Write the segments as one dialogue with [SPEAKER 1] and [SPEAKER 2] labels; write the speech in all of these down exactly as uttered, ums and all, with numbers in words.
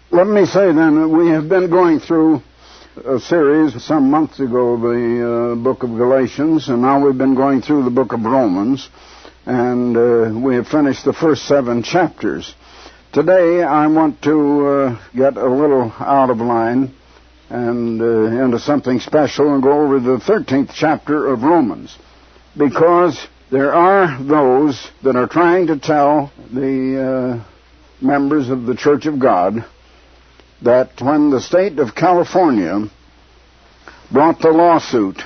[SPEAKER 1] Let me say then that we have been going through a series some months ago, the uh, book of Galatians, and now we've been going through the book of Romans, and uh, we have finished the first seven chapters. Today I want to uh, get a little out of line and uh, into something special and go over the thirteenth chapter of Romans, because there are those that are trying to tell the uh, members of the Church of God that when the state of California brought the lawsuit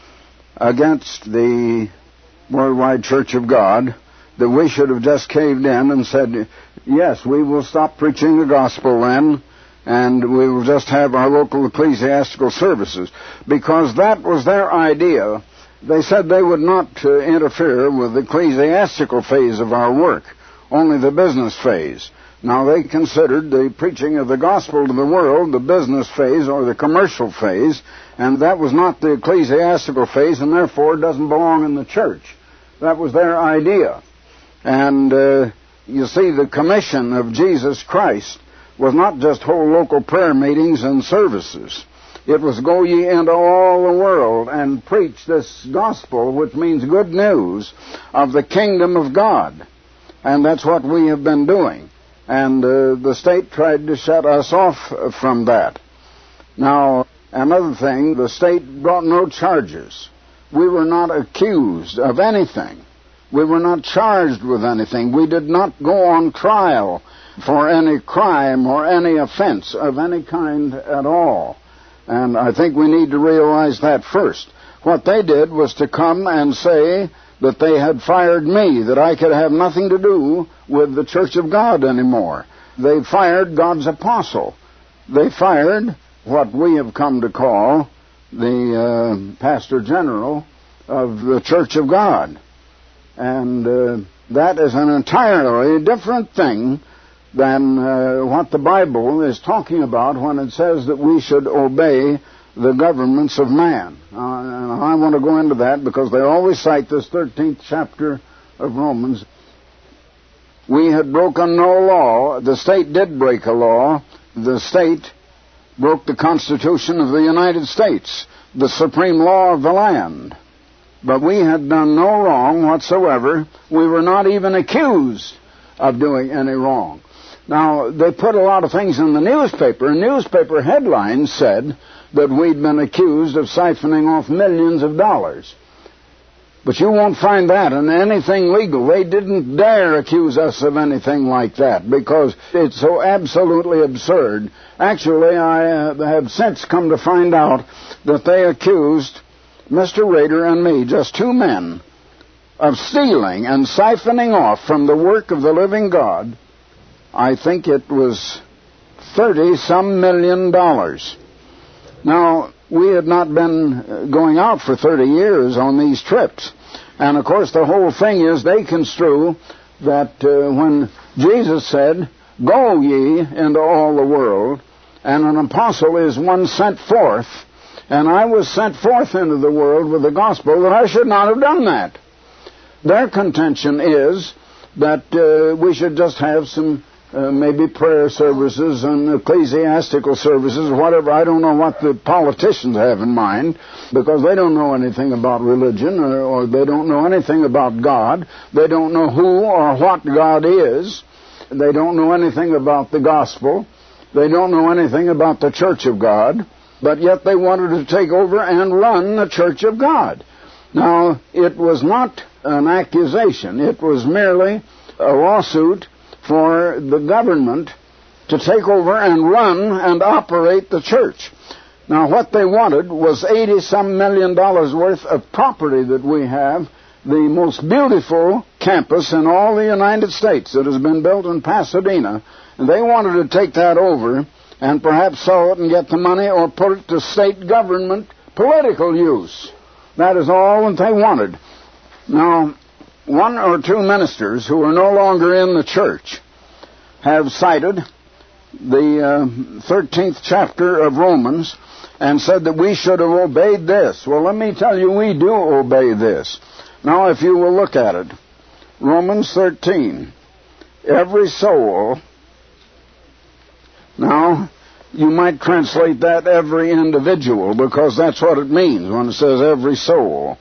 [SPEAKER 1] against the Worldwide Church of God, that we should have just caved in and said, yes, we will stop preaching the gospel then, and we will just have our local ecclesiastical services, because that was their idea. They said they would not uh, interfere with the ecclesiastical phase of our work, only the business phase. Now, they considered the preaching of the gospel to the world the business phase or the commercial phase, and that was not the ecclesiastical phase, and therefore doesn't belong in the church. That was their idea. And uh, you see, the commission of Jesus Christ was not just hold local prayer meetings and services. It was go ye into all the world and preach this gospel, which means good news of the kingdom of God. And that's what we have been doing. And uh, the state tried to shut us off from that. Now, another thing, the state brought no charges. We were not accused of anything. We were not charged with anything. We did not go on trial for any crime or any offense of any kind at all. And I think we need to realize that first. What they did was to come and say that they had fired me, that I could have nothing to do with the Church of God anymore. They fired God's apostle. They fired what we have come to call the uh, pastor general of the Church of God. And uh, that is an entirely different thing than uh, what the Bible is talking about when it says that we should obey the governments of man. Uh, and I want to go into that because they always cite this thirteenth chapter of Romans. We had broken no law. The state did break a law. The state broke the Constitution of the United States, the supreme law of the land. But we had done no wrong whatsoever. We were not even accused of doing any wrong. Now, they put a lot of things in the newspaper. Newspaper headlines said that we'd been accused of siphoning off millions of dollars. But you won't find that in anything legal. They didn't dare accuse us of anything like that because it's so absolutely absurd. Actually, I have since come to find out that they accused Mister Rader and me, just two men, of stealing and siphoning off from the work of the living God. I think it was thirty-some million dollars. Now, we had not been going out for thirty years on these trips. And, of course, the whole thing is they construe that uh, when Jesus said, go ye into all the world, and an apostle is one sent forth, and I was sent forth into the world with the gospel, that I should not have done that. Their contention is that uh, we should just have some Uh, maybe prayer services and ecclesiastical services, whatever. I don't know what the politicians have in mind, because they don't know anything about religion, or, or they don't know anything about God. They don't know who or what God is. They don't know anything about the gospel. They don't know anything about the Church of God, but yet they wanted to take over and run the Church of God. Now, it was not an accusation. It was merely a lawsuit for the government to take over and run and operate the church. Now, what they wanted was eighty-some million dollars worth of property that we have, the most beautiful campus in all the United States that has been built in Pasadena, and they wanted to take that over and perhaps sell it and get the money or put it to state government political use. That is all that they wanted. Now, one or two ministers who are no longer in the church have cited the uh, thirteenth chapter of Romans and said that we should have obeyed this. Well, let me tell you, we do obey this. Now, if you will look at it, Romans thirteen, every soul. Now, you might translate that every individual, because that's what it means when it says every soul.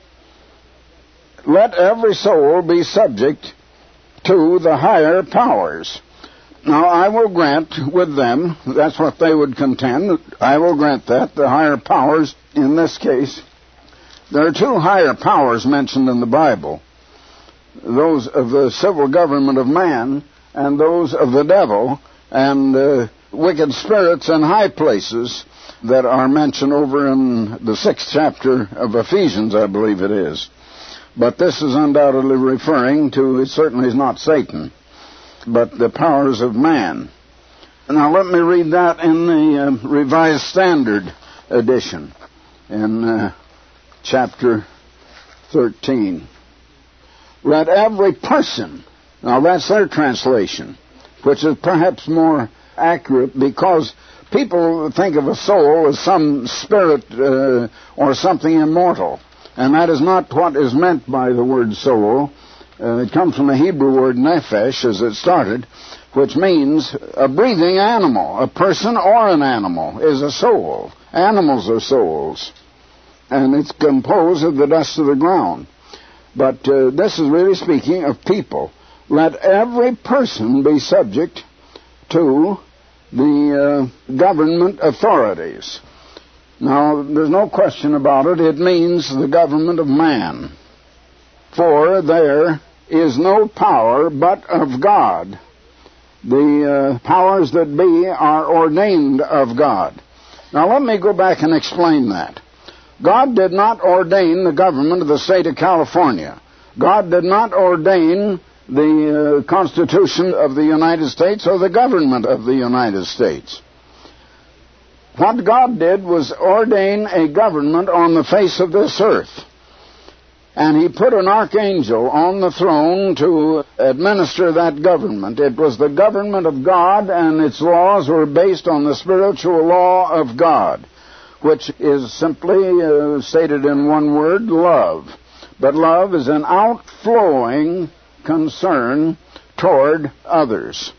[SPEAKER 1] Let every soul be subject to the higher powers. Now, I will grant with them, that's what they would contend, I will grant that, the higher powers in this case. There are two higher powers mentioned in the Bible, those of the civil government of man and those of the devil, and uh, wicked spirits in high places that are mentioned over in the sixth chapter of Ephesians, I believe it is. But this is undoubtedly referring to, it certainly is not Satan, but the powers of man. Now let me read that in the uh, Revised Standard Edition in uh, chapter thirteen. Let every person, now that's their translation, which is perhaps more accurate, because people think of a soul as some spirit uh, or something immortal, and that is not what is meant by the word soul. Uh, it comes from the Hebrew word nephesh, as it started, which means a breathing animal. A person or an animal is a soul. Animals are souls, and it's composed of the dust of the ground. But uh, this is really speaking of people. Let every person be subject to the uh, government authorities. Now, there's no question about it. It means the government of man. For there is no power but of God. The uh, powers that be are ordained of God. Now, let me go back and explain that. God did not ordain the government of the state of California. God did not ordain the uh, Constitution of the United States or the government of the United States. What God did was ordain a government on the face of this earth. And He put an archangel on the throne to administer that government. It was the government of God, and its laws were based on the spiritual law of God, which is simply uh, stated in one word, love. But love is an outflowing concern toward others.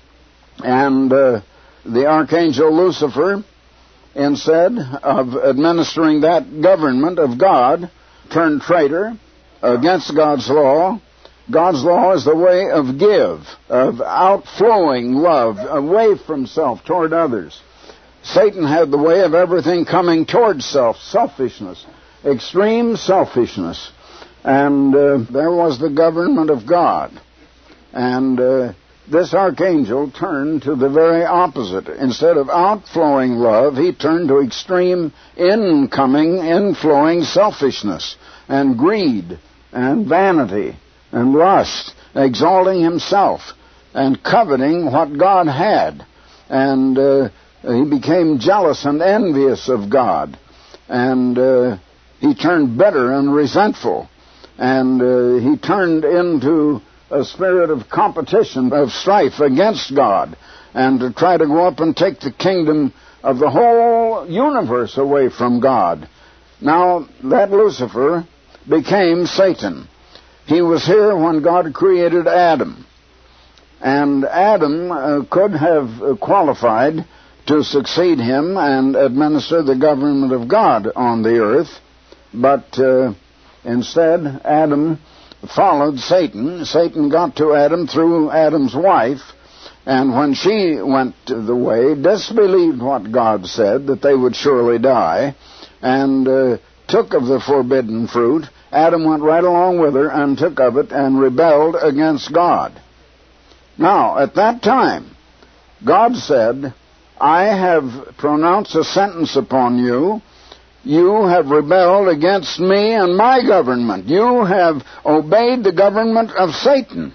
[SPEAKER 1] And uh, the archangel Lucifer, instead of administering that government of God, turned traitor against God's law. God's law is the way of give, of outflowing love away from self toward others. Satan had the way of everything coming toward self, selfishness, extreme selfishness. And uh, there was the government of God. And uh, this archangel turned to the very opposite. Instead of outflowing love, he turned to extreme incoming, inflowing selfishness and greed and vanity and lust, exalting himself and coveting what God had. And uh, he became jealous and envious of God. And uh, he turned bitter and resentful. And uh, he turned into a spirit of competition, of strife against God, and to try to go up and take the kingdom of the whole universe away from God. Now, that Lucifer became Satan. He was here when God created Adam. And Adam uh, could have qualified to succeed him and administer the government of God on the earth, but uh, instead, Adam followed Satan. Satan got to Adam through Adam's wife, and when she went the way, disbelieved what God said, that they would surely die, and uh, took of the forbidden fruit. Adam went right along with her and took of it and rebelled against God. Now, at that time, God said, I have pronounced a sentence upon you. You have rebelled against me and my government. You have obeyed the government of Satan.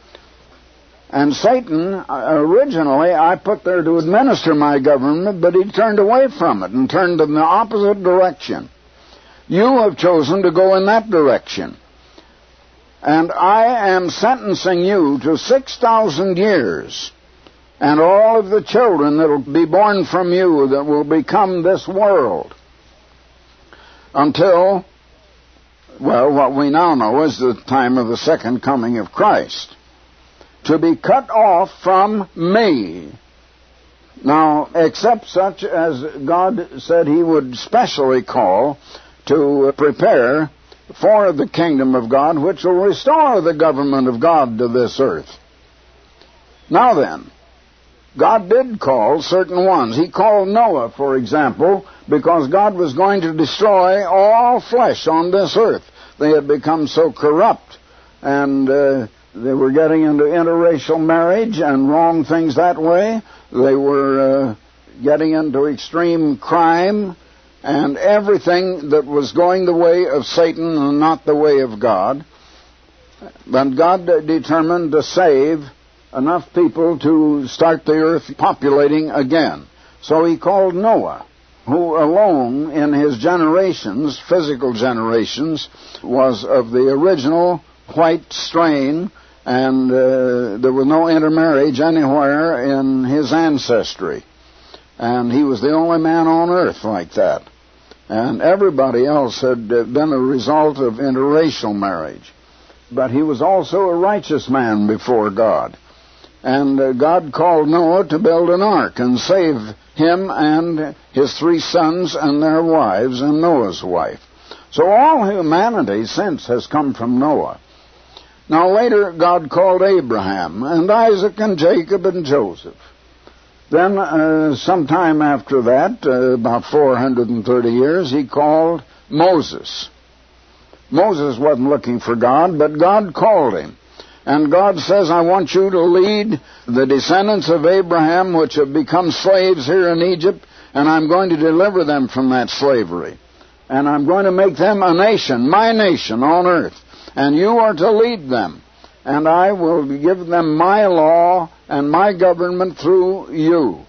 [SPEAKER 1] And Satan, originally, I put there to administer my government, but he turned away from it and turned in the opposite direction. You have chosen to go in that direction. And I am sentencing you to six thousand years, and all of the children that will be born from you that will become this world, until, well, what we now know is the time of the second coming of Christ, to be cut off from me. Now, except such as God said he would specially call to prepare for the kingdom of God, which will restore the government of God to this earth. Now then, God did call certain ones. He called Noah, for example, because God was going to destroy all flesh on this earth. They had become so corrupt, and uh, they were getting into interracial marriage and wrong things that way. They were uh, getting into extreme crime and everything that was going the way of Satan and not the way of God. But God determined to save enough people to start the earth populating again. So he called Noah, who alone in his generations, physical generations, was of the original white strain, and uh, there was no intermarriage anywhere in his ancestry. And he was the only man on earth like that. And everybody else had been a result of interracial marriage. But he was also a righteous man before God. And uh, God called Noah to build an ark and save him and his three sons and their wives and Noah's wife. So all humanity since has come from Noah. Now later God called Abraham and Isaac and Jacob and Joseph. Then uh, sometime after that, uh, about four hundred thirty years, he called Moses. Moses wasn't looking for God, but God called him. And God says, I want you to lead the descendants of Abraham, which have become slaves here in Egypt, and I'm going to deliver them from that slavery. And I'm going to make them a nation, my nation on earth. And you are to lead them. And I will give them my law and my government through you.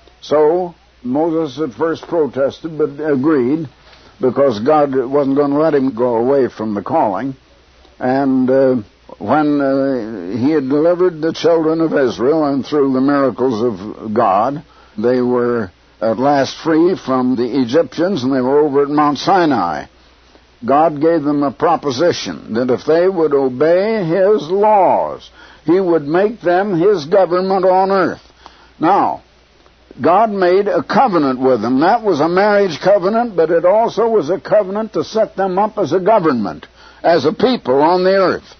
[SPEAKER 1] So Moses at first protested, but agreed, because God wasn't going to let him go away from the calling. And uh, when uh, he had delivered the children of Israel, and through the miracles of God, they were at last free from the Egyptians, and they were over at Mount Sinai. God gave them a proposition that if they would obey his laws, he would make them his government on earth. Now, God made a covenant with them. That was a marriage covenant, but it also was a covenant to set them up as a government, as a people on the earth.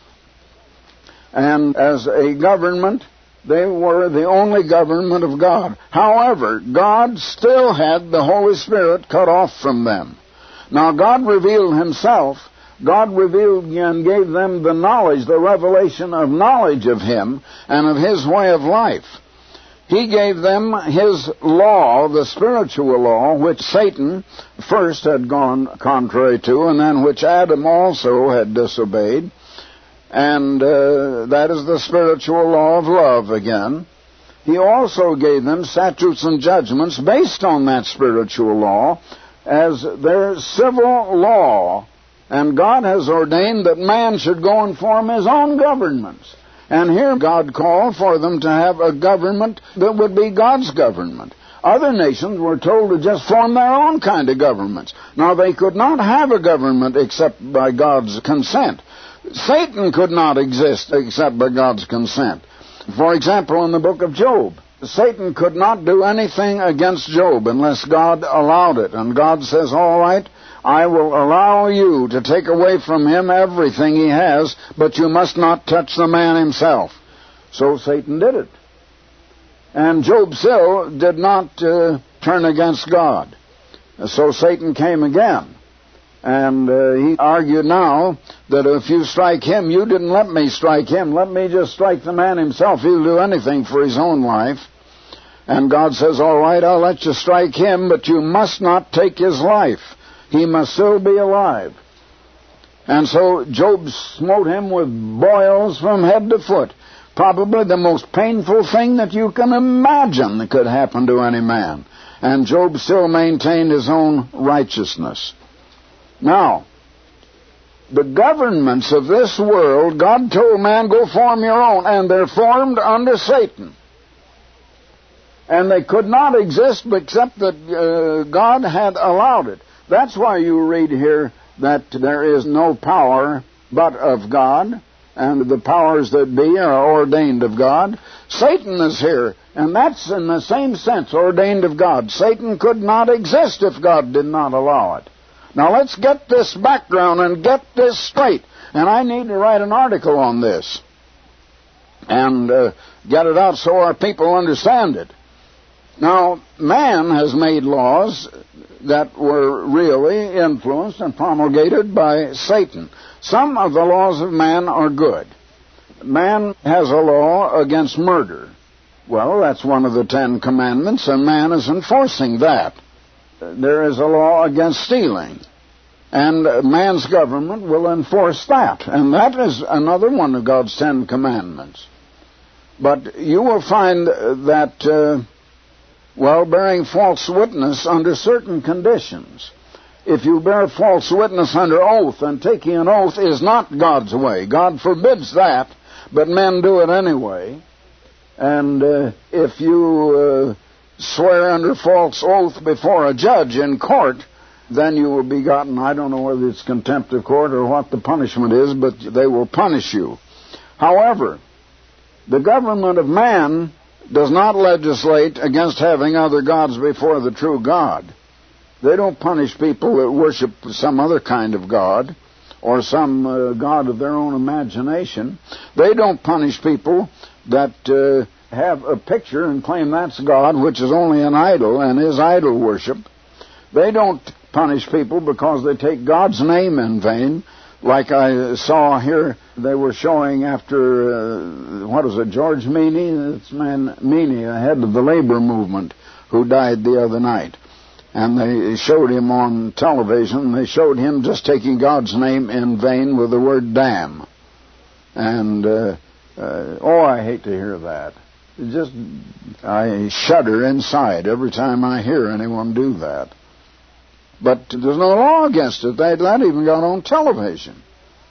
[SPEAKER 1] And as a government, they were the only government of God. However, God still had the Holy Spirit cut off from them. Now, God revealed himself. God revealed and gave them the knowledge, the revelation of knowledge of him and of his way of life. He gave them his law, the spiritual law, which Satan first had gone contrary to, and then which Adam also had disobeyed. And uh, that is the spiritual law of love again. He also gave them statutes and judgments based on that spiritual law as their civil law. And God has ordained that man should go and form his own governments. And here God called for them to have a government that would be God's government. Other nations were told to just form their own kind of governments. Now, they could not have a government except by God's consent. Satan could not exist except by God's consent. For example, in the book of Job, Satan could not do anything against Job unless God allowed it. And God says, all right, I will allow you to take away from him everything he has, but you must not touch the man himself. So Satan did it. And Job still did not uh, turn against God. So Satan came again. And uh, he argued now that if you strike him, you didn't let me strike him. Let me just strike the man himself. He'll do anything for his own life. And God says, all right, I'll let you strike him, but you must not take his life. He must still be alive. And so Job smote him with boils from head to foot. Probably the most painful thing that you can imagine that could happen to any man. And Job still maintained his own righteousness. Now, the governments of this world, God told man, go form your own, and they're formed under Satan. And they could not exist except that uh, God had allowed it. That's why you read here that there is no power but of God, and the powers that be are ordained of God. Satan is here, and that's in the same sense, ordained of God. Satan could not exist if God did not allow it. Now let's get this background and get this straight. And I need to write an article on this and uh, get it out so our people understand it. Now, man has made laws that were really influenced and promulgated by Satan. Some of the laws of man are good. Man has a law against murder. Well, that's one of the Ten Commandments, and man is enforcing that. There is a law against stealing, and man's government will enforce that. And that is another one of God's Ten Commandments. But you will find that, uh, well, bearing false witness under certain conditions. If you bear false witness under oath, and taking an oath is not God's way. God forbids that, but men do it anyway. And uh, if you uh, swear under false oath before a judge in court, then you will be gotten, I don't know whether it's contempt of court or what the punishment is, but they will punish you. However, the government of man does not legislate against having other gods before the true God. They don't punish people that worship some other kind of God or some uh, god of their own imagination. They don't punish people that uh, have a picture and claim that's God, which is only an idol and is idol worship. They don't punish people because they take God's name in vain. Like I saw here, they were showing after, uh, what is it, George Meany? This man Meany, the head of the labor movement, who died the other night. And they showed him on television. They showed him just taking God's name in vain with the word damn. And, uh, uh, oh, I hate to hear that. It just, I shudder inside every time I hear anyone do that. But there's no law against it. That even got on television.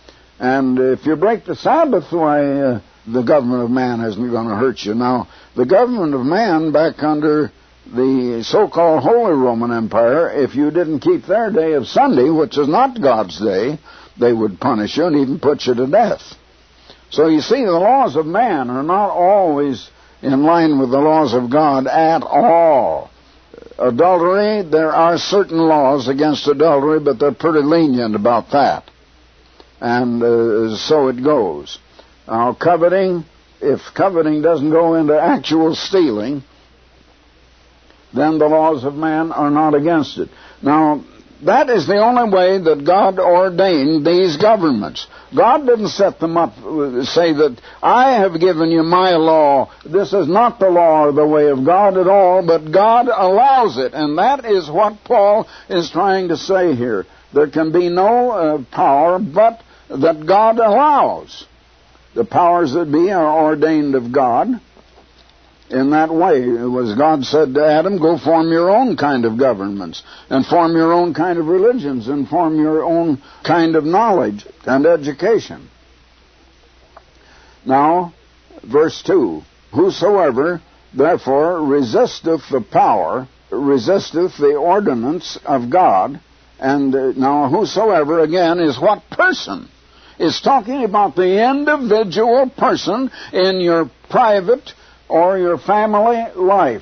[SPEAKER 1] And if you break the Sabbath, why, uh, the government of man isn't going to hurt you. Now, the government of man back under the so-called Holy Roman Empire, if you didn't keep their day of Sunday, which is not God's day, they would punish you and even put you to death. So you see, the laws of man are not always in line with the laws of God at all. Adultery, there are certain laws against adultery, but they're pretty lenient about that. And uh, so it goes. Now, coveting, if coveting doesn't go into actual stealing, then the laws of man are not against it. Now, that is the only way that God ordained these governments. God didn't set them up, say that I have given you my law. This is not the law or the way of God at all, but God allows it. And that is what Paul is trying to say here. There can be no uh, power but that God allows. The powers that be are ordained of God. In that way, it was God said to Adam, go form your own kind of governments, and form your own kind of religions, and form your own kind of knowledge and education. Now, verse two, whosoever therefore resisteth the power, resisteth the ordinance of God, and uh, now whosoever, again, is what person? It's talking about the individual person in your private or your family life.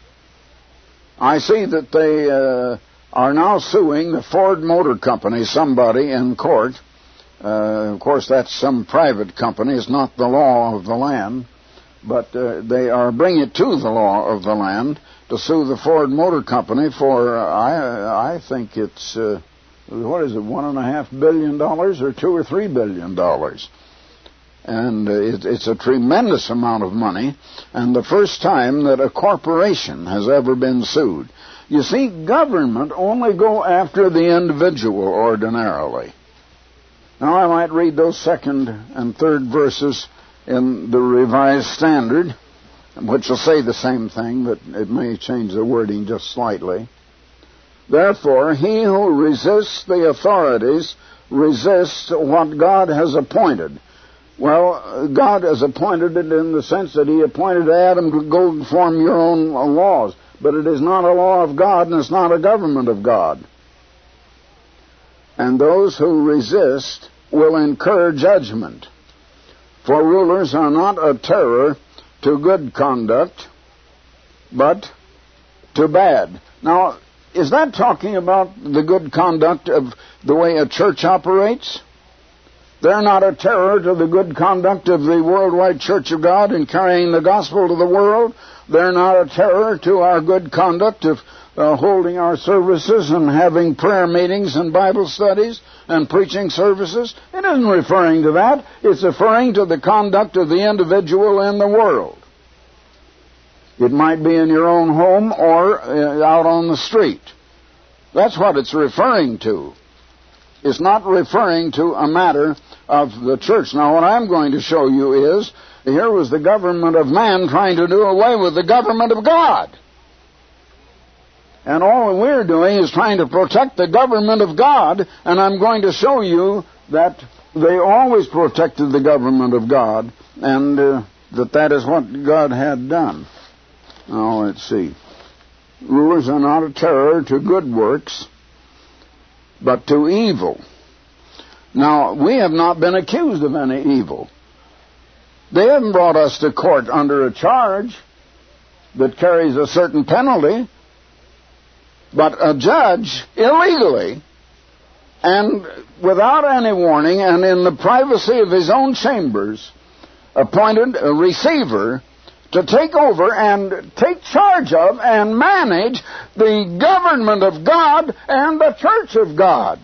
[SPEAKER 1] I see that they uh, are now suing the Ford Motor Company, somebody in court. Uh, of course, that's some private company. It's not the law of the land. But uh, they are bringing it to the law of the land to sue the Ford Motor Company for, uh, I, I think it's, uh, what is it, one and a half billion dollars or two or three billion dollars. And it, it's a tremendous amount of money, and the first time that a corporation has ever been sued. You see, government only go after the individual ordinarily. Now, I might read those second and third verses in the Revised Standard, which will say the same thing, but it may change the wording just slightly. Therefore, he who resists the authorities resists what God has appointed. Well, God has appointed it in the sense that he appointed Adam to go and form your own laws. But it is not a law of God, and it's not a government of God. And those who resist will incur judgment. For rulers are not a terror to good conduct, but to bad. Now, is that talking about the good conduct of the way a church operates? They're not a terror to the good conduct of the worldwide Church of God in carrying the gospel to the world. They're not a terror to our good conduct of uh, holding our services and having prayer meetings and Bible studies and preaching services. It isn't referring to that. It's referring to the conduct of the individual in the world. It might be in your own home or uh, out on the street. That's what it's referring to. It's not referring to a matter of the church. Now, what I'm going to show you is, here was the government of man trying to do away with the government of God. And all we're doing is trying to protect the government of God, and I'm going to show you that they always protected the government of God, and uh, that that is what God had done. Now, let's see. Rulers are not a terror to good works, but to evil. Now, we have not been accused of any evil. They haven't brought us to court under a charge that carries a certain penalty, but a judge, illegally, and without any warning, and in the privacy of his own chambers, appointed a receiver to take over and take charge of and manage the government of God and the church of God.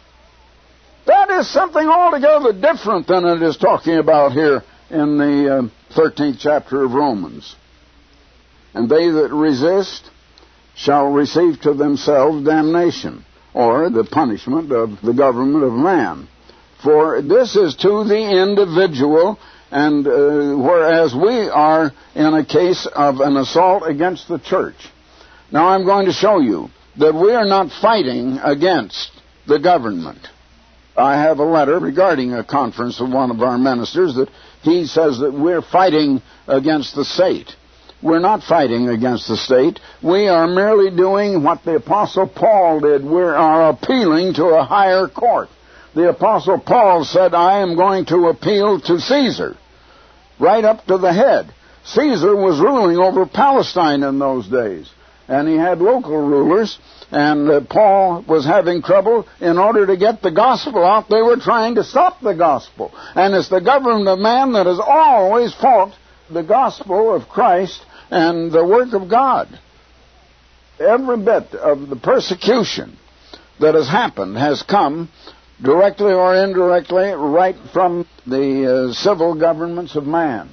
[SPEAKER 1] That is something altogether different than it is talking about here in the uh, thirteenth chapter of Romans. And they that resist shall receive to themselves damnation, or the punishment of the government of man. For this is to the individual, and uh, whereas we are in a case of an assault against the church. Now I'm going to show you that we are not fighting against the government. I have a letter regarding a conference of one of our ministers that he says that we're fighting against the state. We're not fighting against the state. We are merely doing what the Apostle Paul did. We are appealing to a higher court. The Apostle Paul said, I am going to appeal to Caesar, right up to the head. Caesar was ruling over Palestine in those days, and he had local rulers, and uh, Paul was having trouble. In order to get the gospel out, they were trying to stop the gospel. And it's the government of man that has always fought the gospel of Christ and the work of God. Every bit of the persecution that has happened has come directly or indirectly right from the uh, civil governments of man.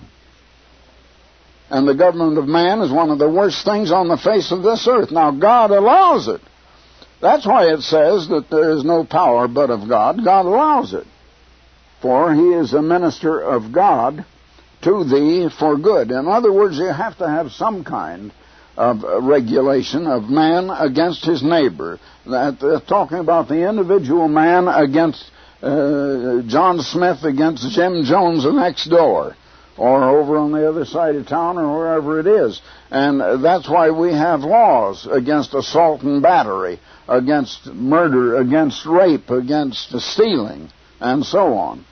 [SPEAKER 1] And the government of man is one of the worst things on the face of this earth. Now, God allows it. That's why it says that there is no power but of God. God allows it. For he is a minister of God to thee for good. In other words, you have to have some kind of regulation of man against his neighbor. That uh, talking about the individual man against uh, John Smith against Jim Jones the next door, or over on the other side of town, or wherever it is. And uh, that's why we have laws against assault and battery, against murder, against rape, against stealing, and so on.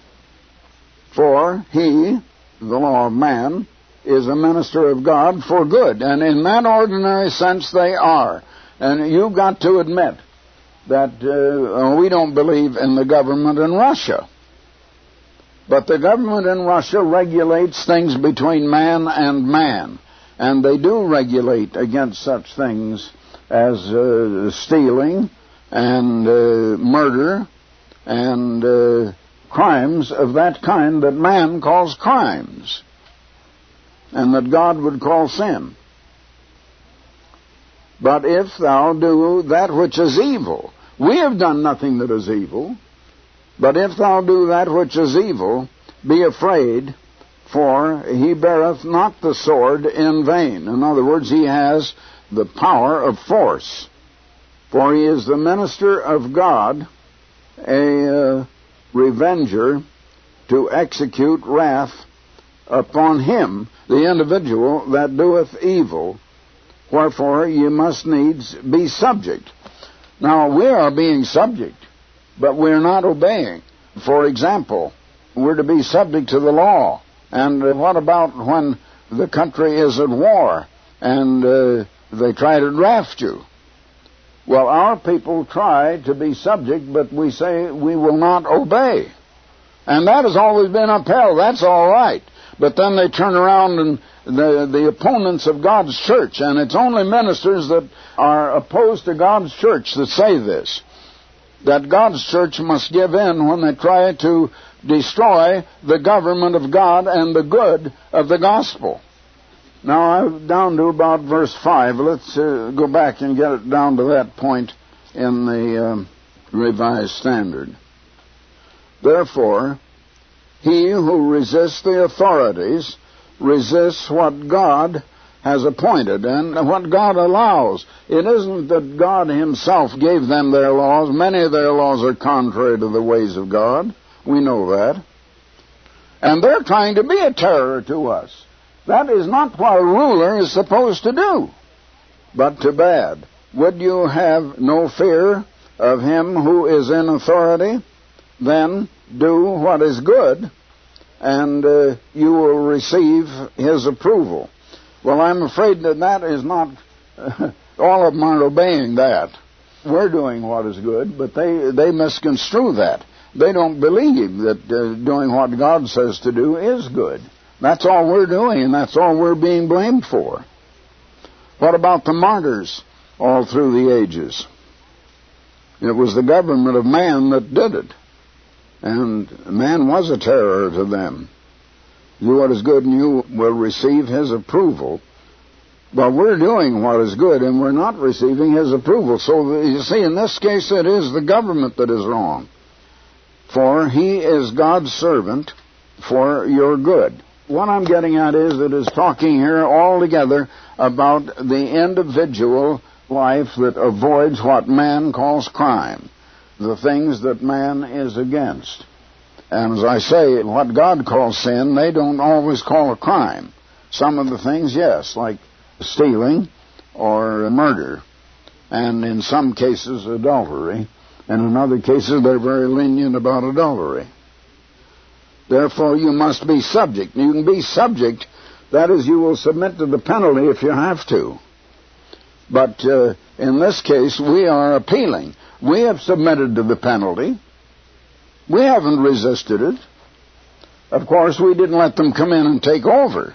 [SPEAKER 1] For he, the law of man, is a minister of God for good. And in that ordinary sense they are. And you've got to admit that uh, we don't believe in the government in Russia. But the government in Russia regulates things between man and man. And they do regulate against such things as uh, stealing and uh, murder and uh, crimes of that kind that man calls crimes, and that God would call sin. But if thou do that which is evil, we have done nothing that is evil, but if thou do that which is evil, be afraid, for he beareth not the sword in vain. In other words, he has the power of force, for he is the minister of God, a uh, revenger, to execute wrath upon him, the individual that doeth evil. Wherefore ye must needs be subject. Now, we are being subject, but we're not obeying. For example, we're to be subject to the law. And uh, what about when the country is at war and uh, they try to draft you? Well, our people try to be subject, but we say we will not obey. And that has always been upheld. That's all right. But then they turn around and the, the opponents of God's church, and it's only ministers that are opposed to God's church that say this, that God's church must give in when they try to destroy the government of God and the good of the gospel. Now, I'm down to about verse five. Let's uh, go back and get it down to that point in the um, Revised Standard. Therefore, he who resists the authorities resists what God has appointed and what God allows. It isn't that God himself gave them their laws. Many of their laws are contrary to the ways of God. We know that. And they're trying to be a terror to us. That is not what a ruler is supposed to do, but to bad. Would you have no fear of him who is in authority? Then do what is good, and uh, you will receive his approval. Well, I'm afraid that that is not, uh, all of them aren't obeying that. We're doing what is good, but they, they misconstrue that. They don't believe that uh, doing what God says to do is good. That's all we're doing, and that's all we're being blamed for. What about the martyrs all through the ages? It was the government of man that did it. And man was a terror to them. Do what is good and you will receive his approval. But we're doing what is good and we're not receiving his approval. So you see, in this case, it is the government that is wrong. For he is God's servant for your good. What I'm getting at is it is talking here altogether about the individual life that avoids what man calls crime, the things that man is against. And as I say, what God calls sin, they don't always call a crime. Some of the things, yes, like stealing or murder, and in some cases adultery, and in other cases they're very lenient about adultery. Therefore, you must be subject. You can be subject, that is, you will submit to the penalty if you have to. But uh, in this case, we are appealing. We have submitted to the penalty. We haven't resisted it. Of course, we didn't let them come in and take over.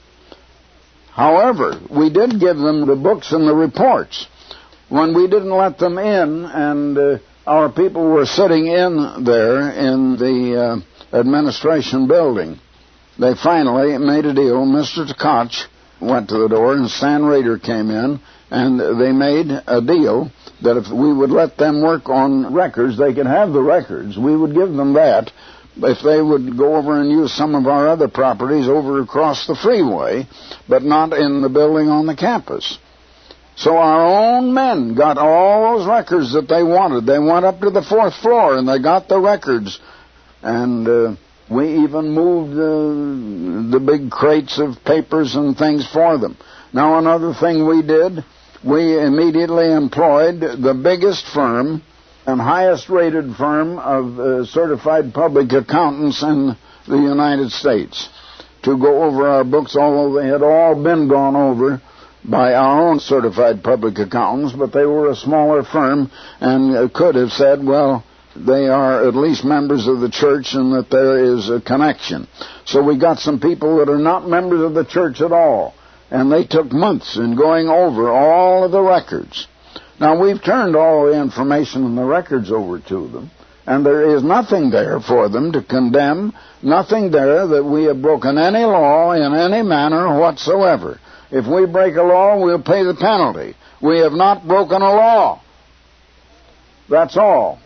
[SPEAKER 1] However, we did give them the books and the reports. When we didn't let them in and uh, our people were sitting in there in the uh, administration building, they finally made a deal. Mister Tkach went to the door and Stan Rader came in, and they made a deal that if we would let them work on records, they could have the records. We would give them that if they would go over and use some of our other properties over across the freeway, but not in the building on the campus. So our own men got all those records that they wanted. They went up to the fourth floor and they got the records. And uh, we even moved uh, the big crates of papers and things for them. Now, another thing we did, we immediately employed the biggest firm and highest rated firm of uh, certified public accountants in the United States to go over our books, although they had all been gone over by our own certified public accountants, but they were a smaller firm and uh, could have said, well, they are at least members of the church and that there is a connection. So we got some people that are not members of the church at all, and they took months in going over all of the records. Now, we've turned all the information in the records over to them, and there is nothing there for them to condemn, nothing there that we have broken any law in any manner whatsoever. If we break a law, we'll pay the penalty. We have not broken a law. That's all.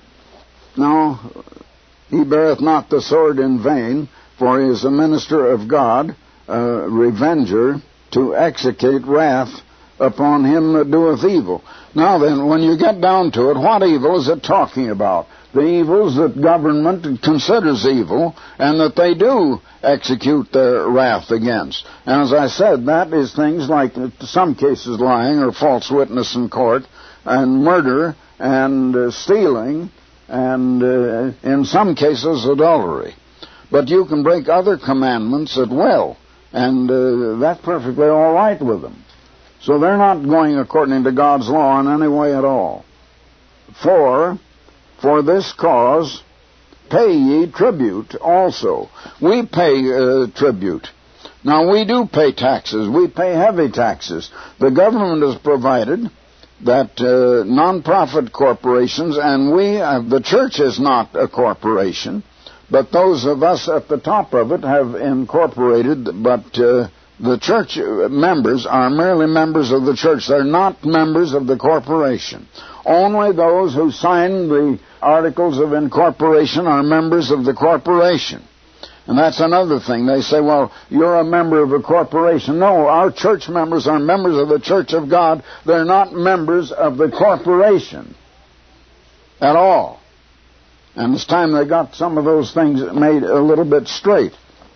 [SPEAKER 1] Now, he beareth not the sword in vain, for he is a minister of God, a revenger, to execute wrath upon him that doeth evil. Now then, when you get down to it, what evil is it talking about? The evils that government considers evil, and that they do execute their wrath against. And as I said, that is things like, in some cases, lying or false witness in court, and murder, and uh, stealing, and uh, in some cases, adultery. But you can break other commandments at will, and uh, that's perfectly all right with them. So they're not going according to God's law in any way at all. For, for this cause, pay ye tribute also. We pay uh, tribute. Now, we do pay taxes. We pay heavy taxes. The government has provided that uh, non-profit corporations, and we, uh, the church is not a corporation, but those of us at the top of it have incorporated, but uh, the church members are merely members of the church. They're not members of the corporation. Only those who sign the articles of incorporation are members of the corporation. And that's another thing. They say, well, you're a member of a corporation. No, our church members are members of the Church of God. They're not members of the corporation at all. And it's time they got some of those things made a little bit straight.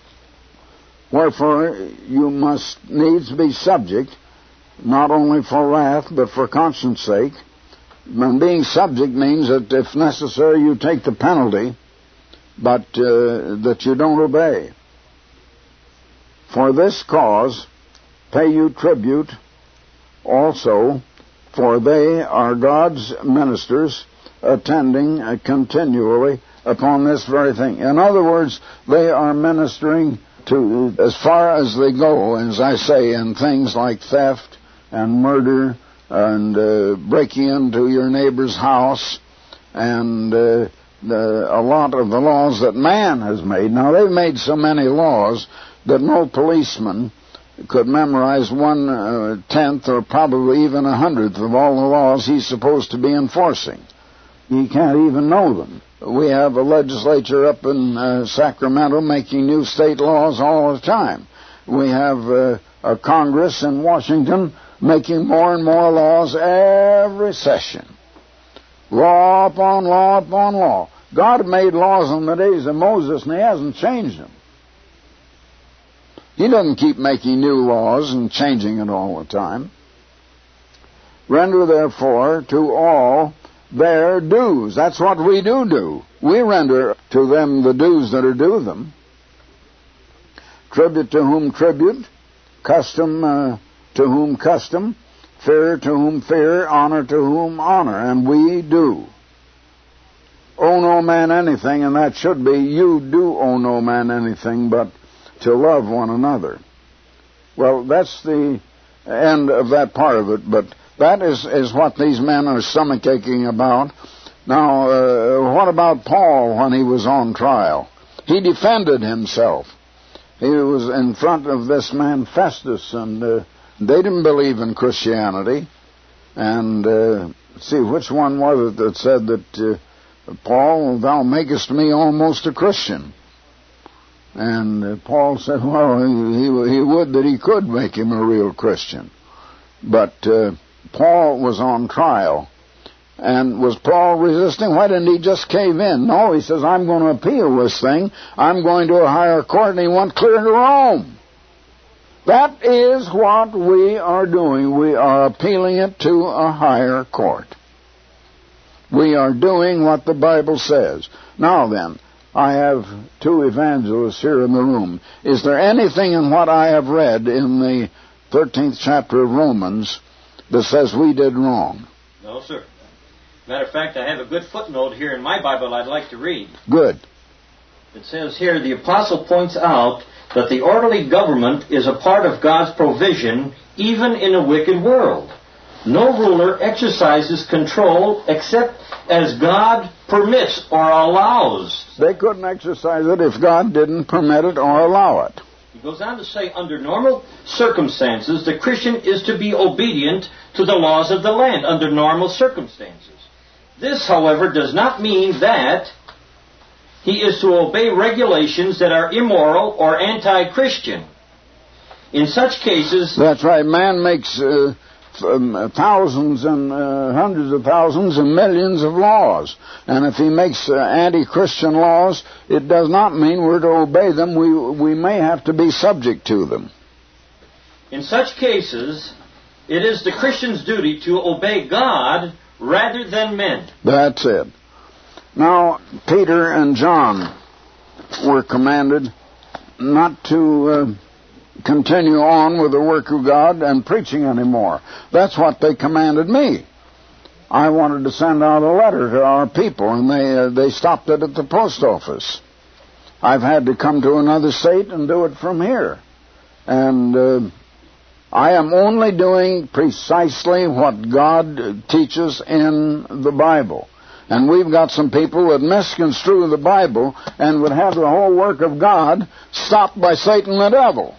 [SPEAKER 1] Wherefore, you must needs be subject, not only for wrath, but for conscience sake. And being subject means that if necessary, you take the penalty, but uh, that you don't obey. For this cause, pay you tribute also, for they are God's ministers, attending uh, continually upon this very thing. In other words, they are ministering to, as far as they go, as I say, in things like theft and murder and uh, breaking into your neighbor's house and uh, the, a lot of the laws that man has made. Now, they've made so many laws that no policeman could memorize one uh, tenth or probably even a hundredth of all the laws he's supposed to be enforcing. He can't even know them. We have a legislature up in uh, Sacramento making new state laws all the time. We have uh, a Congress in Washington making more and more laws every session. Law upon law upon law. God made laws in the days of Moses, and He hasn't changed them. He doesn't keep making new laws and changing it all the time. Render therefore to all their dues. That's what we do do. We render to them the dues that are due them. Tribute to whom tribute, custom uh, to whom custom, fear to whom fear, honor to whom honor. And we do. Owe no man anything, and that should be, you do owe no man anything but to love one another. Well, that's the end of that part of it, but that is, is what these men are stomach-aching about. Now, uh, what about Paul when he was on trial? He defended himself. He was in front of this man Festus, and uh, they didn't believe in Christianity. And uh, see, which one was it that said that, uh, Paul, thou makest me almost a Christian? And uh, Paul said, well, he, he, he would that he could make him a real Christian. But uh, Paul was on trial. And was Paul resisting? Why didn't he just cave in? No, he says, I'm going to appeal this thing. I'm going to a higher court, and he went clear to Rome. That is what we are doing. We are appealing it to a higher court. We are doing what the Bible says. Now then, I have two evangelists here in the room. Is there anything in what I have read in the thirteenth chapter of Romans that says we did wrong?
[SPEAKER 2] No, sir. Matter of fact, I have a good footnote here in my Bible I'd like to read.
[SPEAKER 1] Good.
[SPEAKER 2] It says here, the apostle points out that the orderly government is a part of God's provision even in a wicked world. No ruler exercises control except as God permits or allows.
[SPEAKER 1] They couldn't exercise it if God didn't permit it or allow it.
[SPEAKER 2] He goes on to say, under normal circumstances, the Christian is to be obedient to the laws of the land under normal circumstances. This, however, does not mean that he is to obey regulations that are immoral or anti-Christian. In such cases...
[SPEAKER 1] That's right. Man makes uh, um, thousands and uh, hundreds of thousands and millions of laws. And if he makes uh, anti-Christian laws, it does not mean we're to obey them. We, we may have to be subject to them.
[SPEAKER 2] In such cases, it is the Christian's duty to obey God rather than men.
[SPEAKER 1] That's it. Now, Peter and John were commanded not to uh, continue on with the work of God and preaching anymore. That's what they commanded me. I wanted to send out a letter to our people, and they uh, they stopped it at the post office. I've had to come to another state and do it from here. And uh, I am only doing precisely what God teaches in the Bible. And we've got some people that misconstrue the Bible and would have the whole work of God stopped by Satan the devil.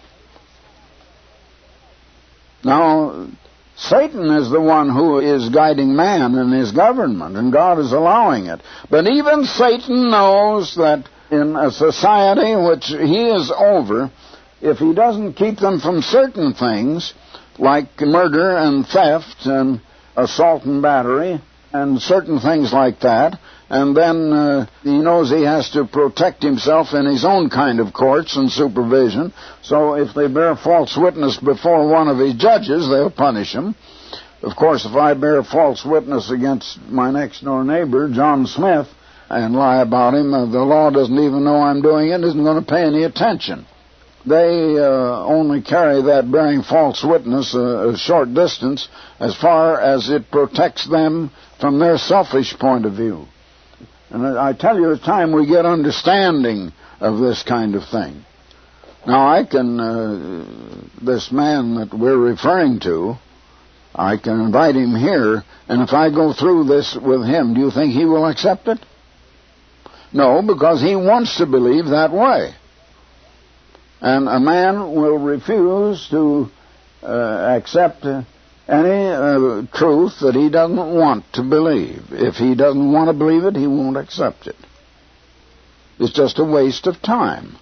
[SPEAKER 1] Now, Satan is the one who is guiding man in his government, and God is allowing it. But even Satan knows that in a society which he is over, if he doesn't keep them from certain things, like murder and theft and assault and battery, and certain things like that, and then uh, he knows he has to protect himself in his own kind of courts and supervision. So if they bear false witness before one of his judges, they'll punish him. Of course, if I bear false witness against my next-door neighbor, John Smith, and lie about him, uh, the law doesn't even know I'm doing it, isn't going to pay any attention. They uh, only carry that bearing false witness a, a short distance as far as it protects them from their selfish point of view. And I tell you, it's time we get understanding of this kind of thing. Now, I can, uh, this man that we're referring to, I can invite him here, and if I go through this with him, do you think he will accept it? No, because he wants to believe that way. And a man will refuse to uh, accept uh, any uh, truth that he doesn't want to believe. If he doesn't want to believe it, he won't accept it. It's just a waste of time.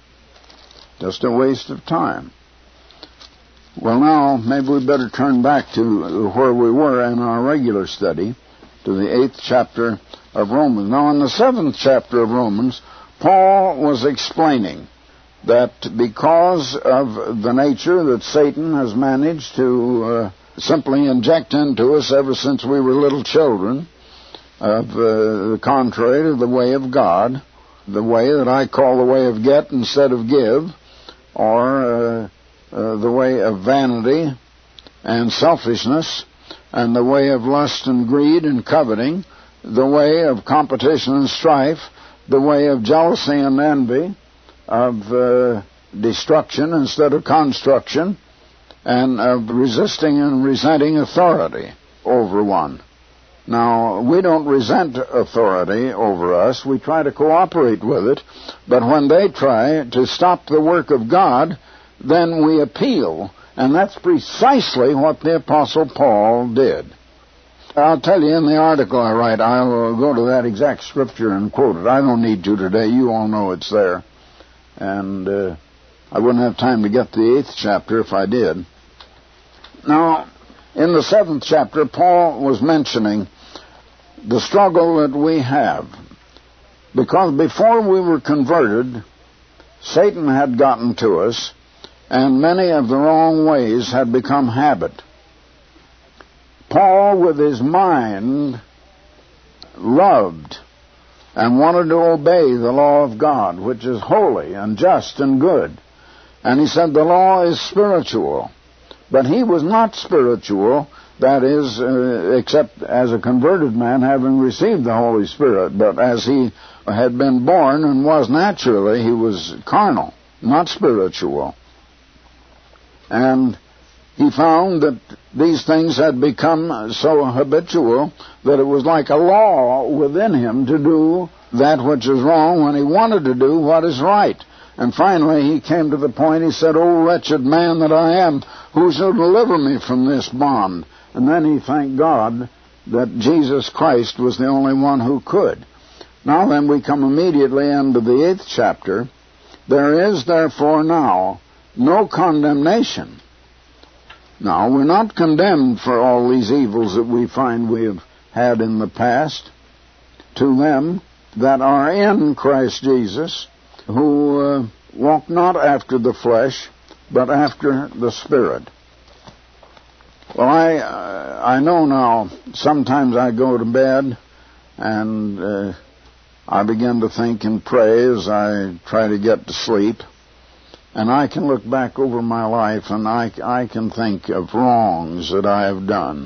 [SPEAKER 1] Just a waste of time. Well, now, maybe we better turn back to where we were in our regular study, to the eighth chapter of Romans. Now, in the seventh chapter of Romans, Paul was explaining that because of the nature that Satan has managed to uh, simply inject into us ever since we were little children, of uh, the contrary to the way of God, the way that I call the way of get instead of give, or uh, uh, the way of vanity and selfishness, and the way of lust and greed and coveting, the way of competition and strife, the way of jealousy and envy, of uh, destruction instead of construction, and of resisting and resenting authority over one. Now, we don't resent authority over us. We try to cooperate with it. But when they try to stop the work of God, then we appeal. And that's precisely what the Apostle Paul did. I'll tell you in the article I write, I'll go to that exact scripture and quote it. I don't need to today. You all know it's there. And uh, I wouldn't have time to get to the eighth chapter if I did. Now, in the seventh chapter, Paul was mentioning the struggle that we have. Because before we were converted, Satan had gotten to us, and many of the wrong ways had become habit. Paul, with his mind, loved and wanted to obey the law of God, which is holy and just and good. And he said the law is spiritual. But he was not spiritual, that is, uh, except as a converted man having received the Holy Spirit. But as he had been born and was naturally, he was carnal, not spiritual. And he found that these things had become so habitual that it was like a law within him to do that which is wrong when he wanted to do what is right. And finally he came to the point, he said, "O wretched man that I am, who shall deliver me from this bond?" And then he thanked God that Jesus Christ was the only one who could. Now then we come immediately into the eighth chapter. There is therefore now no condemnation. Now, we're not condemned for all these evils that we find we have had in the past. To them that are in Christ Jesus, who uh, walk not after the flesh, but after the Spirit. Well, I uh, I know now, sometimes I go to bed, and uh, I begin to think and pray as I try to get to sleep. And I can look back over my life and I, I can think of wrongs that I have done.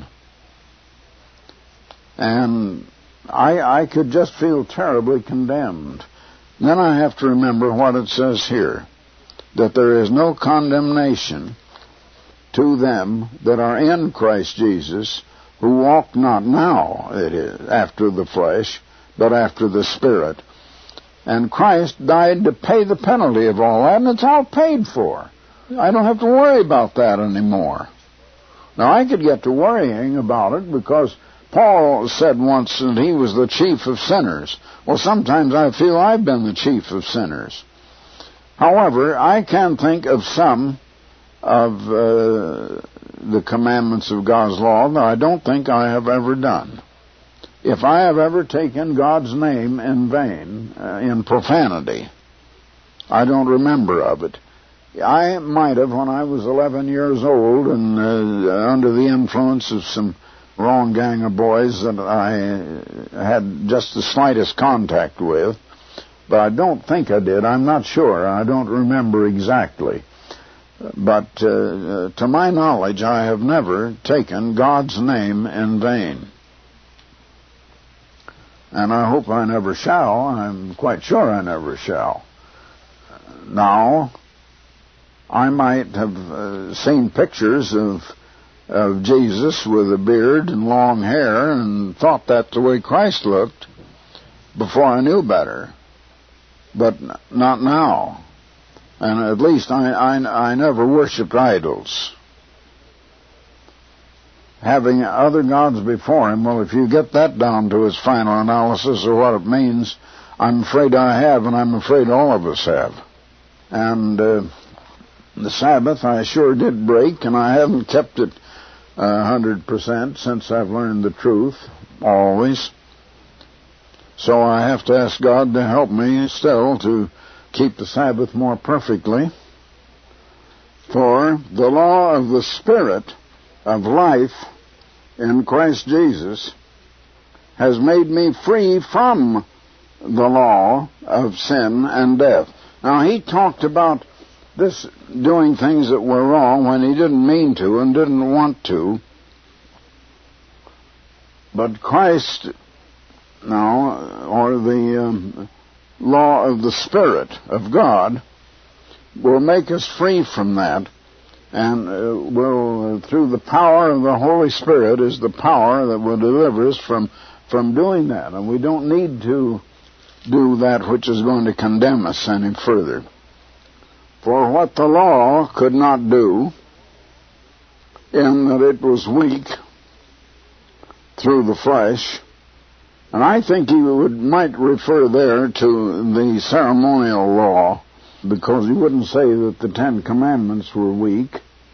[SPEAKER 1] And I, I could just feel terribly condemned. Then I have to remember what it says here, that there is no condemnation to them that are in Christ Jesus, who walk not now, it is, after the flesh, but after the Spirit. And Christ died to pay the penalty of all that, and it's all paid for. I don't have to worry about that anymore. Now, I could get to worrying about it because Paul said once that he was the chief of sinners. Well, sometimes I feel I've been the chief of sinners. However, I can think of some of uh, the commandments of God's law that I don't think I have ever done. If I have ever taken God's name in vain, uh, in profanity, I don't remember of it. I might have when I was eleven years old and uh, under the influence of some wrong gang of boys that I had just the slightest contact with, but I don't think I did. I'm not sure. I don't remember exactly. But uh, to my knowledge, I have never taken God's name in vain. And I hope I never shall. I'm quite sure I never shall. Now, I might have uh, seen pictures of of Jesus with a beard and long hair and thought that's the way Christ looked before I knew better. But not now. And at least I, I, I never worshipped idols. Having other gods before him, well, if you get that down to its final analysis of what it means, I'm afraid I have, and I'm afraid all of us have. And uh, the Sabbath I sure did break, and I haven't kept it a hundred percent since I've learned the truth, always. So I have to ask God to help me still to keep the Sabbath more perfectly. For the law of the Spirit of life in Christ Jesus has made me free from the law of sin and death. Now, he talked about this doing things that were wrong when he didn't mean to and didn't want to. But Christ, now, or the um, law of the Spirit of God, will make us free from that. And uh, will, uh, through the power of the Holy Spirit, is the power that will deliver us from, from doing that. And we don't need to do that which is going to condemn us any further. For what the law could not do, in that it was weak through the flesh, and I think he would might refer there to the ceremonial law, because he wouldn't say that the Ten Commandments were weak.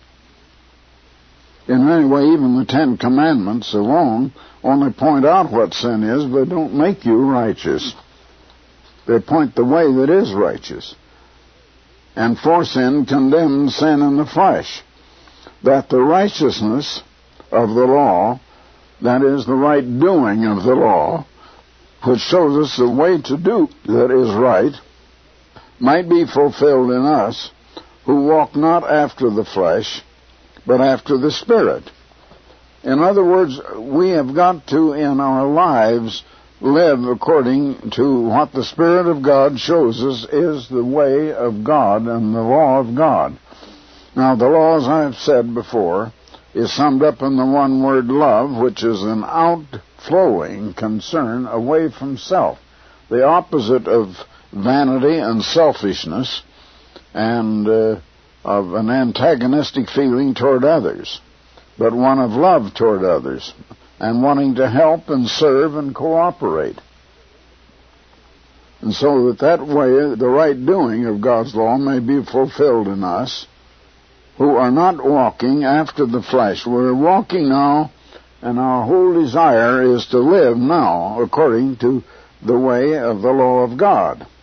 [SPEAKER 1] In any way, even the Ten Commandments alone only point out what sin is, but don't make you righteous. They point the way that is righteous. And for sin condemns sin in the flesh, that the righteousness of the law, that is, the right doing of the law, which shows us the way to do that is right, might be fulfilled in us, who walk not after the flesh, but after the Spirit. In other words, we have got to, in our lives, live according to what the Spirit of God shows us is the way of God and the law of God. Now, the law, as I've said before, is summed up in the one word love, which is an outflowing concern away from self, the opposite of vanity and selfishness, and uh, of an antagonistic feeling toward others, but one of love toward others, and wanting to help and serve and cooperate. And so that that way, the right doing of God's law may be fulfilled in us, who are not walking after the flesh. We're walking now, and our whole desire is to live now according to the way of the law of God.